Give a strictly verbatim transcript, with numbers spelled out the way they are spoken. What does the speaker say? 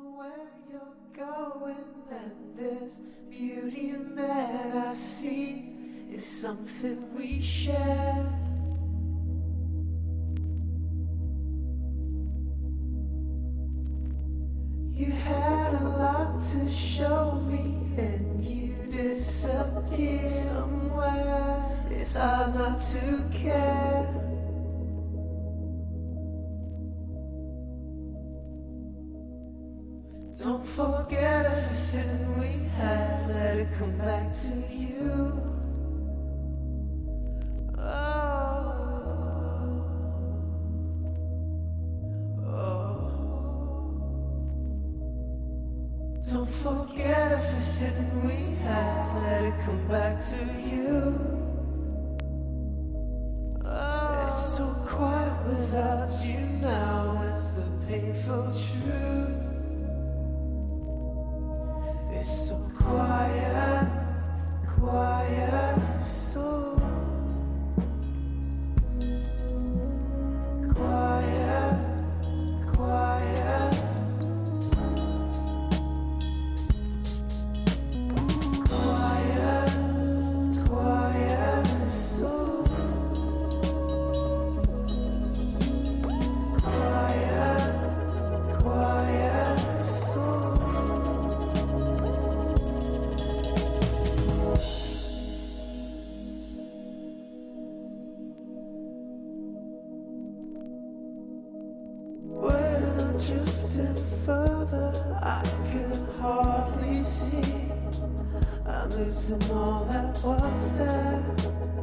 know where you're going, and this beauty that I see is something we share. You had a lot to show me, and you disappeared somewhere. It's hard not to care. Don't forget everything we had, let it come back to you. Oh, oh. Don't forget everything we had, let it come back to you. Oh, it's so quiet without you now, that's the painful truth. It's so quiet, quiet, so quiet, quiet, quiet, quiet, so quiet, quiet, so. Drifting further, I can hardly see. I'm losing all that was there.